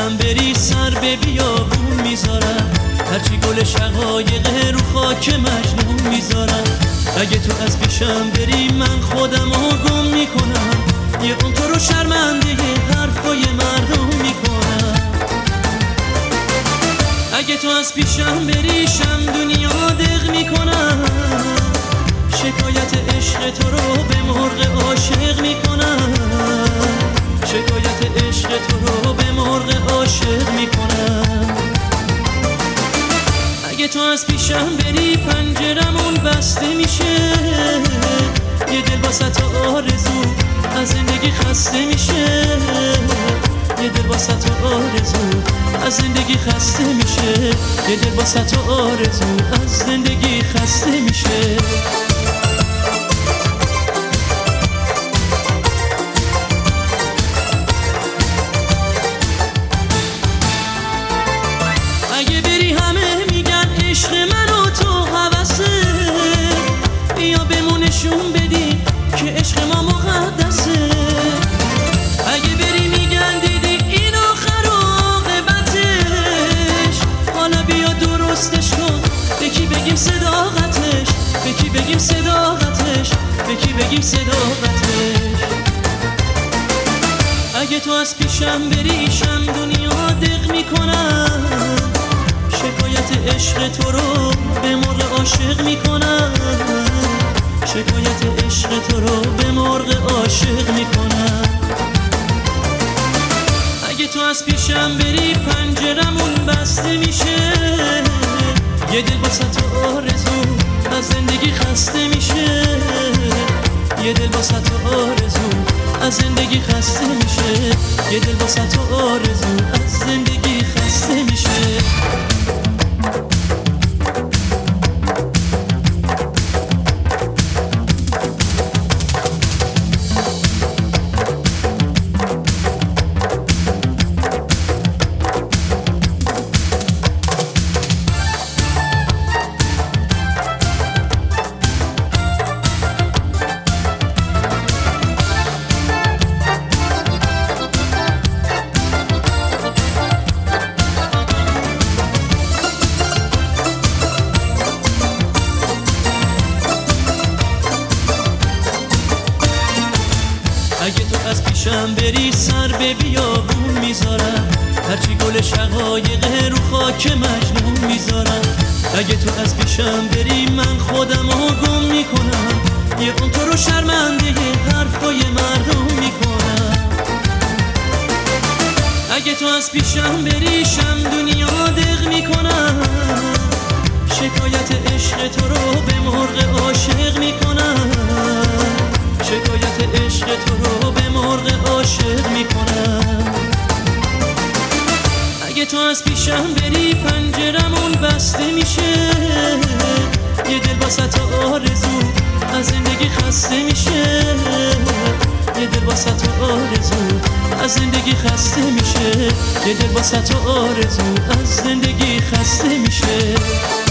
پیشم بری سر به بیابون میذارم، هرچی گل شقایق رو خاک مجنون میذارم. اگه تو از پیشم بری من خودمو گم میکنم، یه اون تو رو شرمنده حرفای مردم میکنم. اگه تو از پیشم بری شم دنیا دق میکنم، شکایت عشق تو رو به مرغ عاشق میکنم، شکایت عشق تو رو به مرغ عاشق میکنم. اگه تو از پیشم بری پنجرمون بسته میشه، یه دل واسه آرزو از زندگی خسته میشه، یه دل واسه آرزو از زندگی خسته میشه، یه دل واسه آرزو از زندگی خسته میشه. اگه بری همه میگن عشق من و تو هوسه، بیا بهمون نشون بدی که عشق ما مقدسه. اگه بری میگن دیدی این آخر عاقبتش، حالا بیا درستش کن، به کی بگیم صداقتش، به کی بگیم صداقتش، به کی بگیم صداقتش. اگه تو از پیشم بری شم دنیا دق میکنم، شکایت عشق تو رو به مرغ عاشق میکنم، شکایت عشق تو رو به مرغ عاشق میکنم. اگه تو از پیشم بری پنجرمون بسته میشه، یه دل واسه تو آرزو از زندگی خسته میشه، یه دل واسه تو آرزو از زندگی خسته میشه، یه دل واسه تو آرزو از زندگی خسته میشه. اگه تو از پیشم بری سر به بیابون میذارم، هرچی گل شقایق رو خاک مجنون میذارم. اگه تو از پیشم بری من خودمو گم میکنم، یه اون تو رو شرمنده حرفای مردم میکنم. اگه تو از پیشم بری شم دنیا دق میکنم، شکایت عشق تو رو به مرغ عاشق میکنم، شکایت عشق تو رو به مرغ عاشق میکنم. اگه تو از پیشم بری پنجرمون بسته میشه، یه دل واسه تو آرزو از زندگی خسته میشه، یه دل واسه تو آرزو از زندگی خسته میشه، یه دل واسه تو آرزو از زندگی خسته میشه.